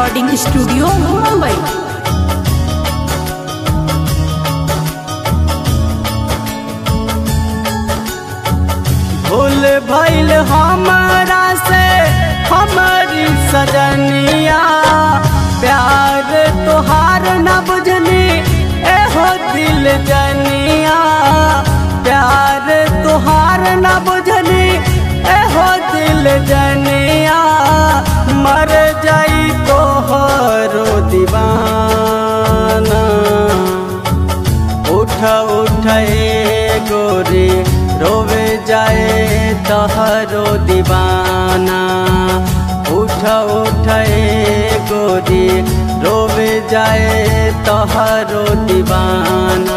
Recording studio Mumbai. भूल भइल हमारा से हमारी सजनिया, प्यार तोहार न बुझनी एहो दिल जनिया, प्यार तोहार न बुझनी एहो दिल जनिया, मर जाई तोहरो दीवाना। उठ उठ गोरी रोवे जाए तोहरो दीवाना, उठ उठ गोरी रोवे जाए तोहरो दीवाना।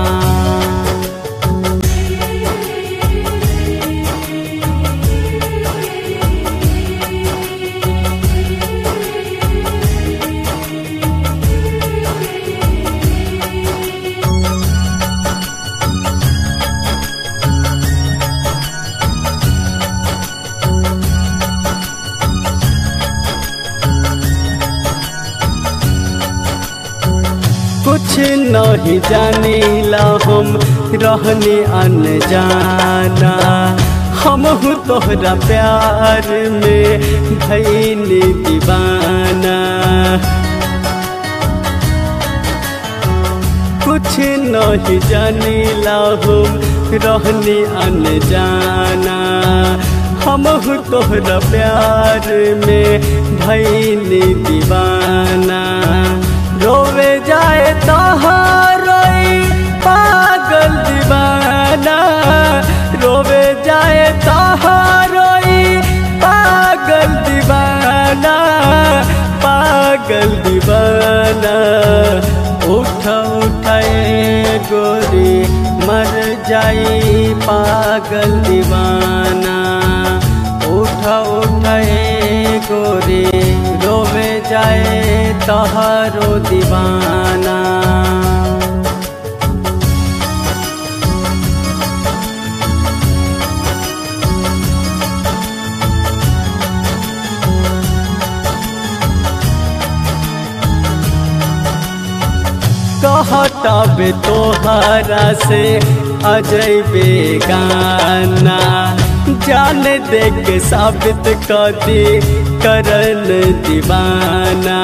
कुछ नहीं जानीला हम रहनी अनजाना, हम तोहरा प्यार में भइनी दीवाना। कुछ नहीं जानीला हम रहनी अनजाना, हम तोहरा प्यार में भइनी दीवाना। रोवे जाए तोहरोई पागल दीवाना, रोवे जाए तोहरोई पागल दीवाना, पागल दीवाना। उठ उठ गोरी मर जाई पागल दीवाना, उठ उठ गोरी रोवे जाए तोहरो दीवाना। कहता बे तोहरा से अजय बेगाना, जान दे के साबित कर दी करन दीवाना।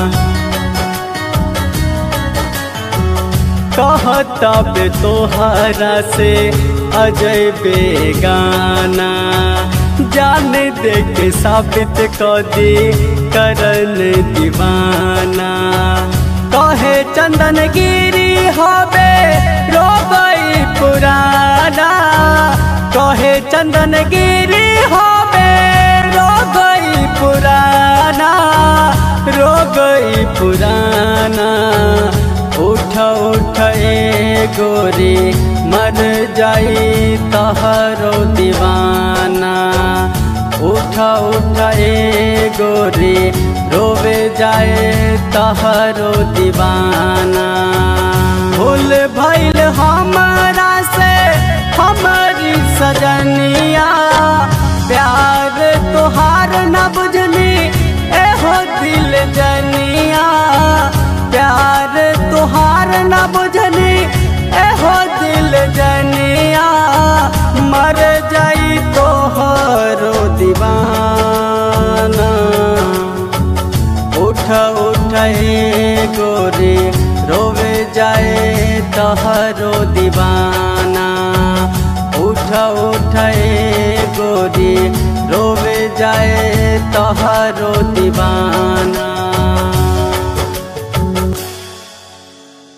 कहता बे तोहरा से अजय बेगाना, जान दे के साबित कर दी करन दीवाना। कहे चंदन गिरी होबे रोबई पुराना, कहे चंदन गिरी होबे रोबई पुराना, रोबई पुराना। उठ उठ गोरी मर जाई तोहरो दीवाना, उठ उठ गोरी रोवे जाए तोहरो दीवाना। भूल भइल हमारा से हमारी सजनिया, प्यार तोहार न बुझनी एहो दिल जनिया, प्यार तोहार न बुझनी एहो दिल जनिया, मर जाई तोहरो दीवाना। उठ उठ गोरी रोवे जाए तोहरो दीवाना, उठ उठ गोरी रोवे जाए तोहरो दीवाना।